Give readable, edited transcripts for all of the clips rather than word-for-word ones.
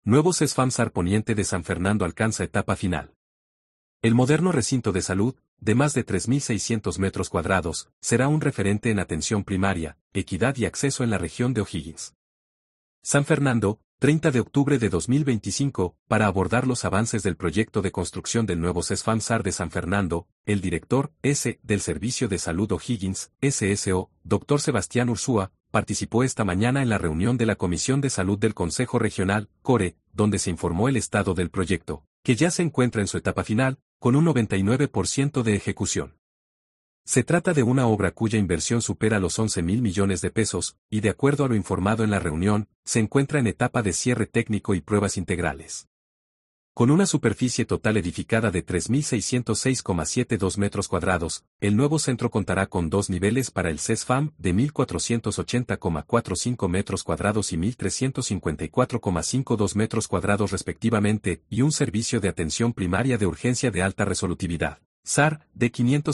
Nuevo CESFAM-SAR Poniente de San Fernando alcanza etapa final. El moderno recinto de salud, de más de 3.600 metros cuadrados, será un referente en atención primaria, equidad y acceso en la región de O'Higgins. San Fernando, 30 de octubre de 2025, para abordar los avances del proyecto de construcción del nuevo CESFAM-SAR de San Fernando, el director S. del Servicio de Salud O'Higgins, SSO, Dr. Sebastián Ursúa, participó esta mañana en la reunión de la Comisión de Salud del Consejo Regional, CORE, donde se informó el estado del proyecto, que ya se encuentra en su etapa final, con un 99% de ejecución. Se trata de una obra cuya inversión supera los 11.000 millones de pesos, y de acuerdo a lo informado en la reunión, se encuentra en etapa de cierre técnico y pruebas integrales. Con una superficie total edificada de 3.606,72 metros cuadrados, el nuevo centro contará con dos niveles para el CESFAM de 1.480,45 metros cuadrados y 1.354,52 metros cuadrados respectivamente, y un servicio de atención primaria de urgencia de alta resolutividad, SAR, de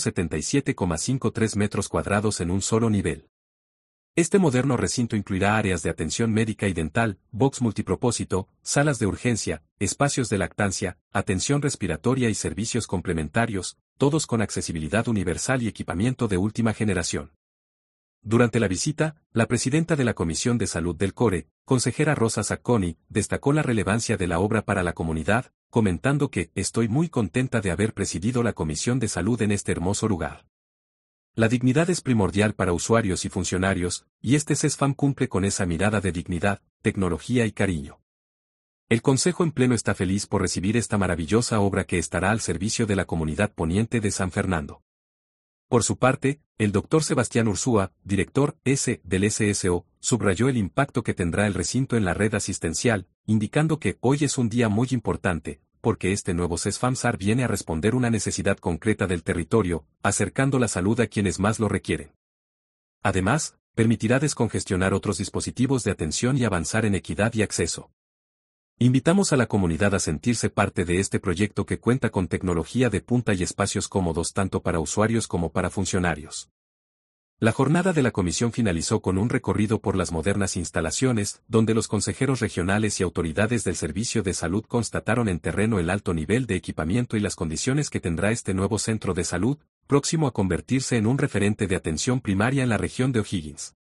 577,53 metros cuadrados en un solo nivel. Este moderno recinto incluirá áreas de atención médica y dental, box multipropósito, salas de urgencia, espacios de lactancia, atención respiratoria y servicios complementarios, todos con accesibilidad universal y equipamiento de última generación. Durante la visita, la presidenta de la Comisión de Salud del CORE, consejera Rosa Zacconi, destacó la relevancia de la obra para la comunidad, comentando que «estoy muy contenta de haber presidido la Comisión de Salud en este hermoso lugar». La dignidad es primordial para usuarios y funcionarios, y este CESFAM cumple con esa mirada de dignidad, tecnología y cariño. El Consejo en pleno está feliz por recibir esta maravillosa obra que estará al servicio de la comunidad poniente de San Fernando. Por su parte, el Dr. Sebastián Ursúa, director S. del SSO, subrayó el impacto que tendrá el recinto en la red asistencial, indicando que hoy es un día muy importante, porque este nuevo CESFAM-SAR viene a responder una necesidad concreta del territorio, acercando la salud a quienes más lo requieren. Además, permitirá descongestionar otros dispositivos de atención y avanzar en equidad y acceso. Invitamos a la comunidad a sentirse parte de este proyecto que cuenta con tecnología de punta y espacios cómodos tanto para usuarios como para funcionarios. La jornada de la comisión finalizó con un recorrido por las modernas instalaciones, donde los consejeros regionales y autoridades del servicio de salud constataron en terreno el alto nivel de equipamiento y las condiciones que tendrá este nuevo centro de salud, próximo a convertirse en un referente de atención primaria en la región de O'Higgins.